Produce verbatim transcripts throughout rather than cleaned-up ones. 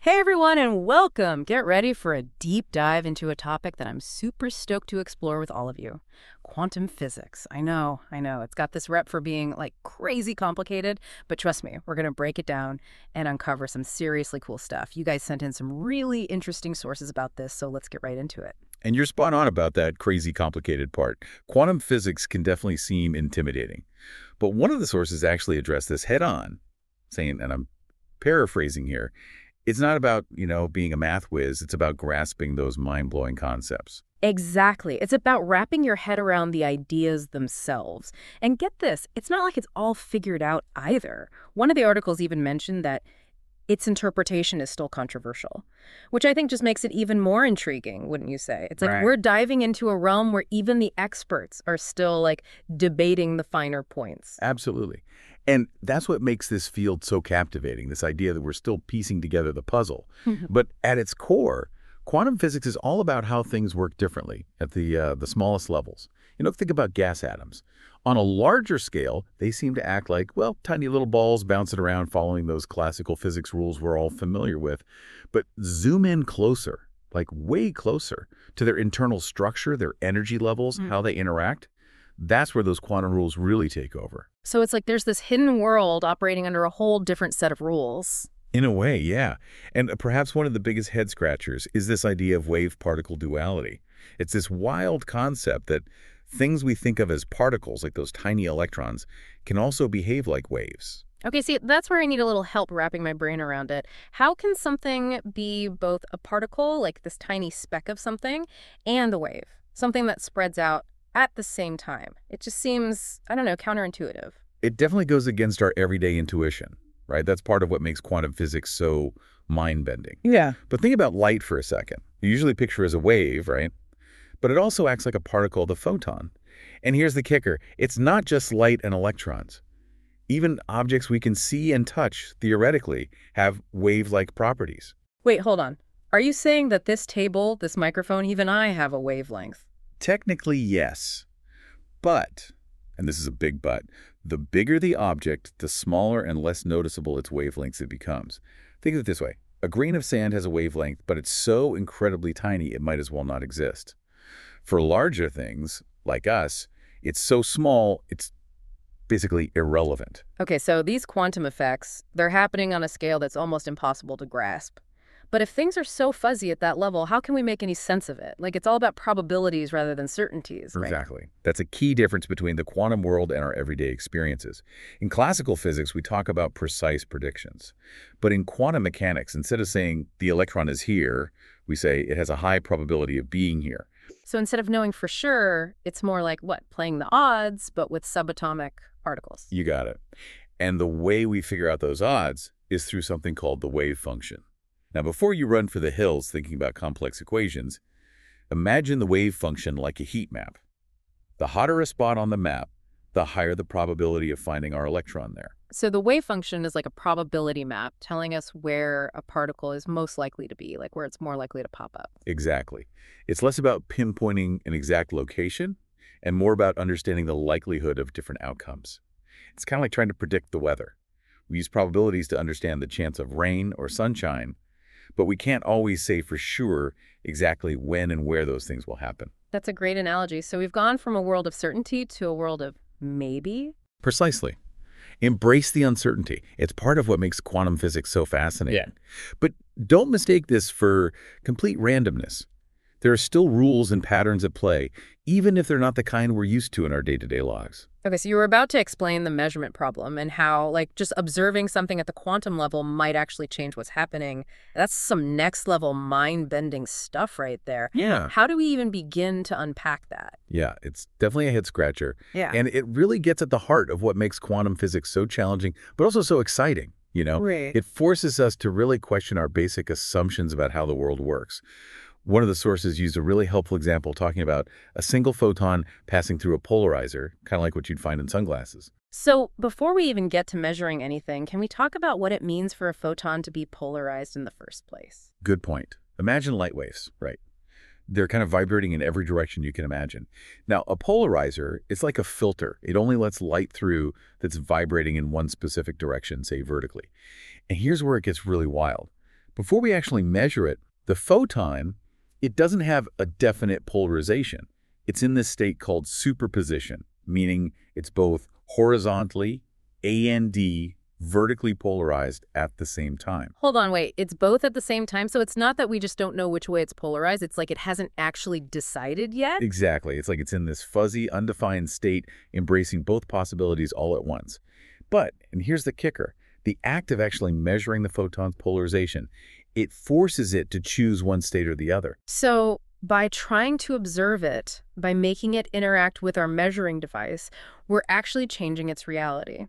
Hey everyone, and welcome! Get ready for a deep dive into a topic that I'm super stoked to explore with all of you. Quantum physics. I know, I know, it's got this rep for being like crazy complicated, but trust me, we're gonna break it down and uncover some seriously cool stuff. You guys sent in some really interesting sources about this, so let's get right into it. And you're spot on about that crazy complicated part. Quantum physics can definitely seem intimidating. But one of the sources actually addressed this head on, saying, and I'm paraphrasing here, it's not about, you know, being a math whiz. It's about grasping those mind-blowing concepts. Exactly. It's about wrapping your head around the ideas themselves. And get this, it's not like it's all figured out either. One of the articles even mentioned that its interpretation is still controversial, which I think just makes it even more intriguing, wouldn't you say? It's like Right. we're diving into a realm where even the experts are still like debating the finer points. Absolutely. And that's what makes this field so captivating, this idea that we're still piecing together the puzzle. But at its core, quantum physics is all about how things work differently at the, uh, the smallest levels. You know, think about gas atoms. On a larger scale, they seem to act like, well, tiny little balls bouncing around following those classical physics rules we're all familiar with. But zoom in closer, like way closer, to their internal structure, their energy levels, Mm. how they interact. That's where those quantum rules really take over. So it's like there's this hidden world operating under a whole different set of rules. In a way, yeah. And perhaps one of the biggest head scratchers is this idea of wave-particle duality. It's this wild concept that things we think of as particles, like those tiny electrons, can also behave like waves. Okay, see, that's where I need a little help wrapping my brain around it. How can something be both a particle, like this tiny speck of something, and a wave, something that spreads out at the same time? It just seems, I don't know, counterintuitive. It definitely goes against our everyday intuition, right? That's part of what makes quantum physics so mind-bending. Yeah. But think about light for a second. You usually picture as a wave, right? But it also acts like a particle, the photon. And here's the kicker. It's not just light and electrons. Even objects we can see and touch, theoretically, have wave-like properties. Wait, hold on. Are you saying that this table, this microphone, even I have a wavelength? Technically, yes. But, and this is a big but, the bigger the object, the smaller and less noticeable its wavelengths it becomes. Think of it this way. A grain of sand has a wavelength, but it's so incredibly tiny it might as well not exist. For larger things, like us, it's so small, it's basically irrelevant. Okay, so these quantum effects, they're happening on a scale that's almost impossible to grasp. But if things are so fuzzy at that level, how can we make any sense of it? Like, it's all about probabilities rather than certainties, right? Exactly. That's a key difference between the quantum world and our everyday experiences. In classical physics, we talk about precise predictions. But in quantum mechanics, instead of saying the electron is here, we say it has a high probability of being here. So instead of knowing for sure, it's more like, what, playing the odds, but with subatomic particles. You got it. And the way we figure out those odds is through something called the wave function. Now, before you run for the hills thinking about complex equations, imagine the wave function like a heat map. The hotter a spot on the map, the higher the probability of finding our electron there. So the wave function is like a probability map telling us where a particle is most likely to be, like where it's more likely to pop up. Exactly. It's less about pinpointing an exact location and more about understanding the likelihood of different outcomes. It's kind of like trying to predict the weather. We use probabilities to understand the chance of rain or sunshine, but we can't always say for sure exactly when and where those things will happen. That's a great analogy. So we've gone from a world of certainty to a world of maybe. Precisely. Embrace the uncertainty. It's part of what makes quantum physics so fascinating. Yeah. But don't mistake this for complete randomness. There are still rules and patterns at play, even if they're not the kind we're used to in our day-to-day lives. Okay, so you were about to explain the measurement problem and how, like, just observing something at the quantum level might actually change what's happening. That's some next-level mind-bending stuff right there. Yeah. How do we even begin to unpack that? Yeah, it's definitely a head-scratcher. Yeah. And it really gets at the heart of what makes quantum physics so challenging, but also so exciting, you know? Right. It forces us to really question our basic assumptions about how the world works. One of the sources used a really helpful example talking about a single photon passing through a polarizer, kind of like what you'd find in sunglasses. So before we even get to measuring anything, can we talk about what it means for a photon to be polarized in the first place? Good point. Imagine light waves, right? They're kind of vibrating in every direction you can imagine. Now, a polarizer is like a filter. It only lets light through that's vibrating in one specific direction, say vertically. And here's where it gets really wild. Before we actually measure it, the photon, it doesn't have a definite polarization. It's in this state called superposition, meaning it's both horizontally and vertically polarized at the same time. Hold on, wait. It's both at the same time? So it's not that we just don't know which way it's polarized. It's like it hasn't actually decided yet? Exactly. It's like it's in this fuzzy, undefined state, embracing both possibilities all at once. But, and here's the kicker, the act of actually measuring the photon's polarization, it forces it to choose one state or the other. So by trying to observe it, by making it interact with our measuring device, we're actually changing its reality.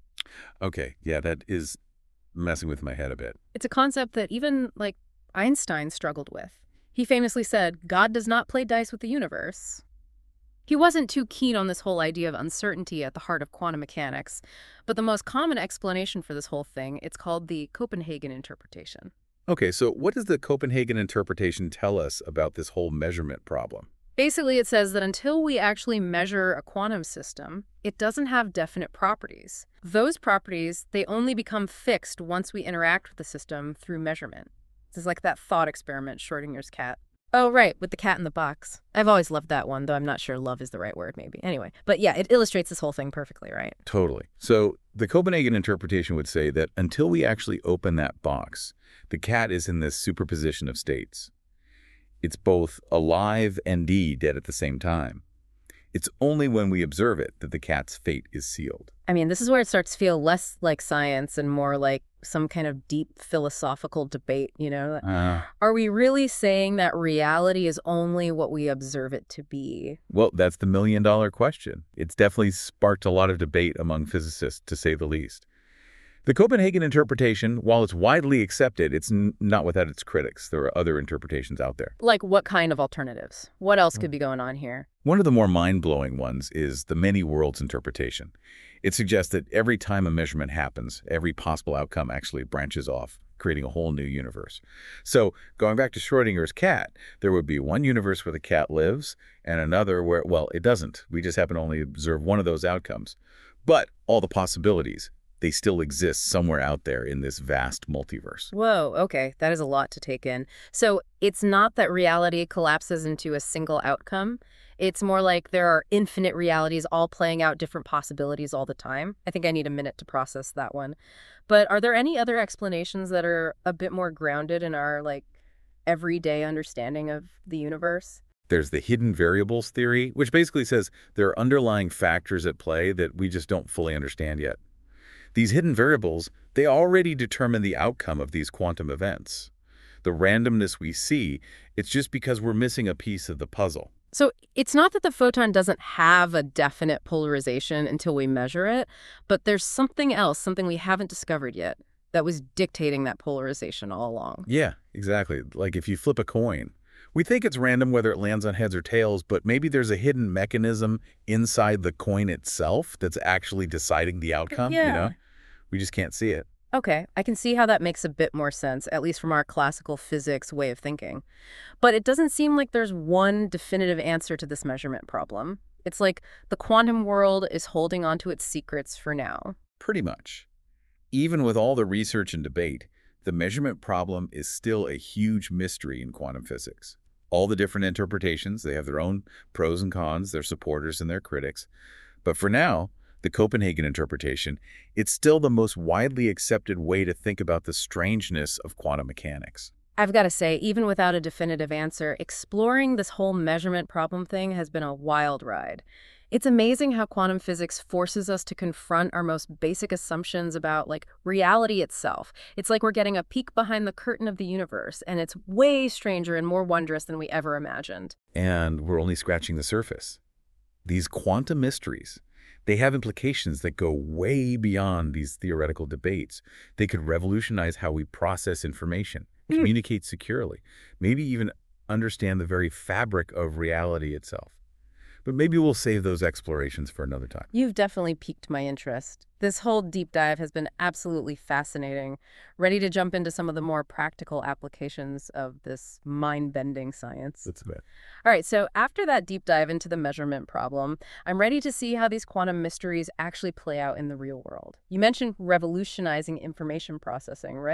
Okay, yeah, that is messing with my head a bit. It's a concept that even, like, Einstein struggled with. He famously said, God does not play dice with the universe. He wasn't too keen on this whole idea of uncertainty at the heart of quantum mechanics, but the most common explanation for this whole thing, it's called the Copenhagen interpretation. Okay, so what does the Copenhagen interpretation tell us about this whole measurement problem? Basically, it says that until we actually measure a quantum system, it doesn't have definite properties. Those properties, they only become fixed once we interact with the system through measurement. This is like that thought experiment, Schrodinger's cat. Oh, right, with the cat in the box. I've always loved that one, though I'm not sure love is the right word, maybe. Anyway, but yeah, it illustrates this whole thing perfectly, right? Totally. So the Copenhagen interpretation would say that until we actually open that box, the cat is in this superposition of states. It's both alive and dead at the same time. It's only when we observe it that the cat's fate is sealed. I mean, this is where it starts to feel less like science and more like some kind of deep philosophical debate, you know? Uh, Are we really saying that reality is only what we observe it to be? well, that's the million-dollar question. It's definitely sparked a lot of debate among physicists, to say the least. The Copenhagen interpretation, while it's widely accepted, it's n not without its critics. There are other interpretations out there. Like what kind of alternatives? What else could be going on here? One of the more mind-blowing ones is the many worlds interpretation. It suggests that every time a measurement happens, every possible outcome actually branches off, creating a whole new universe. So, going back to Schrodinger's cat, there would be one universe where the cat lives and another where, well, it doesn't. We just happen to only observe one of those outcomes. But all the possibilities, they still exist somewhere out there in this vast multiverse. Whoa, okay, that is a lot to take in. So it's not that reality collapses into a single outcome. It's more like there are infinite realities all playing out different possibilities all the time. I think I need a minute to process that one. But are there any other explanations that are a bit more grounded in our, like, everyday understanding of the universe? There's the hidden variables theory, which basically says there are underlying factors at play that we just don't fully understand yet. These hidden variables, they already determine the outcome of these quantum events. The randomness we see, it's just because we're missing a piece of the puzzle. So it's not that the photon doesn't have a definite polarization until we measure it, but there's something else, something we haven't discovered yet, that was dictating that polarization all along. Yeah, exactly. Like if you flip a coin, we think it's random whether it lands on heads or tails, but maybe there's a hidden mechanism inside the coin itself that's actually deciding the outcome, Yeah. you know? We just can't see it. Okay, I can see how that makes a bit more sense, at least from our classical physics way of thinking. But it doesn't seem like there's one definitive answer to this measurement problem. It's like the quantum world is holding on to its secrets for now. Pretty much. Even with all the research and debate, the measurement problem is still a huge mystery in quantum physics. All the different interpretations, they have their own pros and cons, their supporters and their critics. But for now, the Copenhagen interpretation, it's still the most widely accepted way to think about the strangeness of quantum mechanics. I've got to say, even without a definitive answer, exploring this whole measurement problem thing has been a wild ride. It's amazing how quantum physics forces us to confront our most basic assumptions about, like, reality itself. It's like we're getting a peek behind the curtain of the universe, and it's way stranger and more wondrous than we ever imagined. And we're only scratching the surface. These quantum mysteries, they have implications that go way beyond these theoretical debates. They could revolutionize how we process information, Mm. communicate securely, maybe even understand the very fabric of reality itself. But maybe we'll save those explorations for another time. You've definitely piqued my interest. This whole deep dive has been absolutely fascinating. Ready to jump into some of the more practical applications of this mind-bending science. That's about it. All right, so after that deep dive into the measurement problem, I'm ready to see how these quantum mysteries actually play out in the real world. You mentioned revolutionizing information processing, right?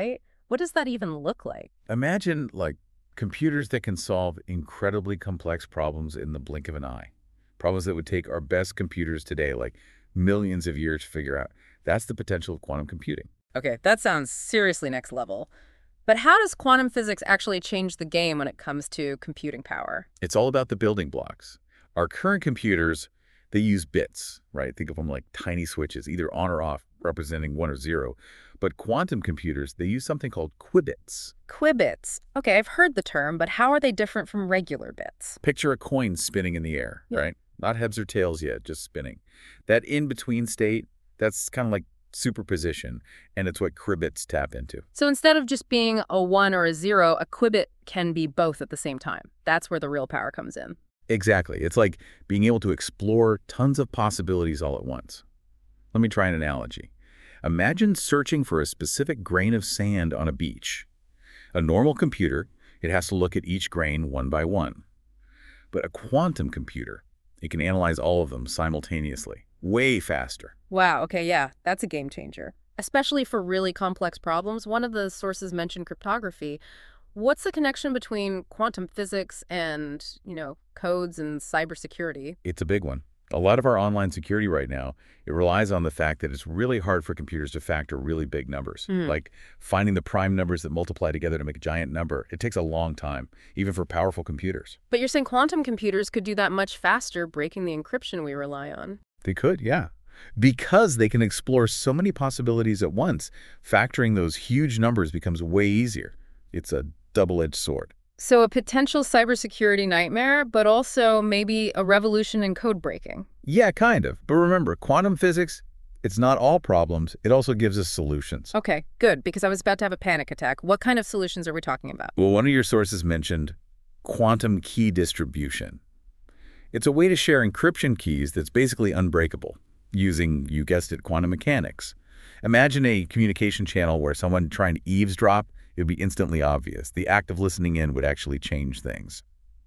What does that even look like? Imagine, like, computers that can solve incredibly complex problems in the blink of an eye. Problems that would take our best computers today, like, millions of years to figure out. That's the potential of quantum computing. Okay, that sounds seriously next level. But how does quantum physics actually change the game when it comes to computing power? It's all about the building blocks. Our current computers, they use bits, right? Think of them like tiny switches, either on or off, representing one or zero. But quantum computers, they use something called qubits. Qubits. Okay, I've heard the term, but how are they different from regular bits? Picture a coin spinning in the air, Yeah. right? Not heads or tails yet, just spinning. That in-between state, that's kind of like superposition, and it's what qubits tap into. So instead of just being a one or a zero, a qubit can be both at the same time. That's where the real power comes in. Exactly. It's like being able to explore tons of possibilities all at once. Let me try an analogy. Imagine searching for a specific grain of sand on a beach. A normal computer, it has to look at each grain one by one. But a quantum computer, it can analyze all of them simultaneously, way faster. Wow, okay, yeah, that's a game changer. Especially for really complex problems. One of the sources mentioned cryptography. What's the connection between quantum physics and, you know, codes and cybersecurity? It's a big one. A lot of our online security right now, it relies on the fact that it's really hard for computers to factor really big numbers. Hmm. Like finding the prime numbers that multiply together to make a giant number. It takes a long time, even for powerful computers. But you're saying quantum computers could do that much faster, breaking the encryption we rely on. They could, yeah. Because they can explore so many possibilities at once, factoring those huge numbers becomes way easier. It's a double-edged sword. So a potential cybersecurity nightmare, but also maybe a revolution in code breaking. Yeah, kind of. But remember, quantum physics, it's not all problems. It also gives us solutions. Okay, good, because I was about to have a panic attack. What kind of solutions are we talking about? Well, one of your sources mentioned quantum key distribution. It's a way to share encryption keys that's basically unbreakable, using, you guessed it, quantum mechanics. Imagine a communication channel where someone trying to eavesdrop, it would be instantly obvious. The act of listening in would actually change things.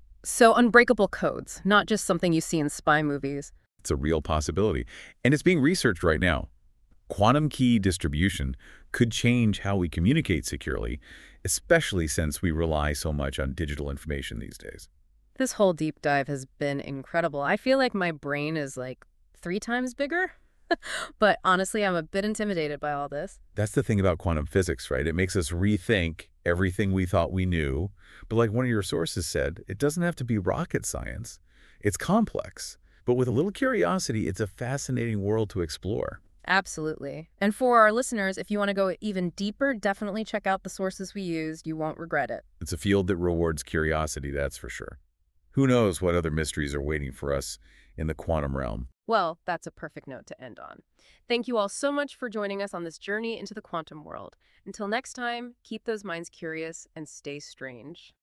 So unbreakable codes, not just something you see in spy movies. It's a real possibility, and it's being researched right now. Quantum key distribution could change how we communicate securely, especially since we rely so much on digital information these days. This whole deep dive has been incredible. I feel like my brain is like three times bigger. But honestly, I'm a bit intimidated by all this. That's the thing about quantum physics, right? It makes us rethink everything we thought we knew. But like one of your sources said, it doesn't have to be rocket science. It's complex. But with a little curiosity, it's a fascinating world to explore. Absolutely. And for our listeners, if you want to go even deeper, definitely check out the sources we used. You won't regret it. It's a field that rewards curiosity, that's for sure. Who knows what other mysteries are waiting for us in the quantum realm? Well, that's a perfect note to end on. Thank you all so much for joining us on this journey into the quantum world. Until next time, keep those minds curious and stay strange.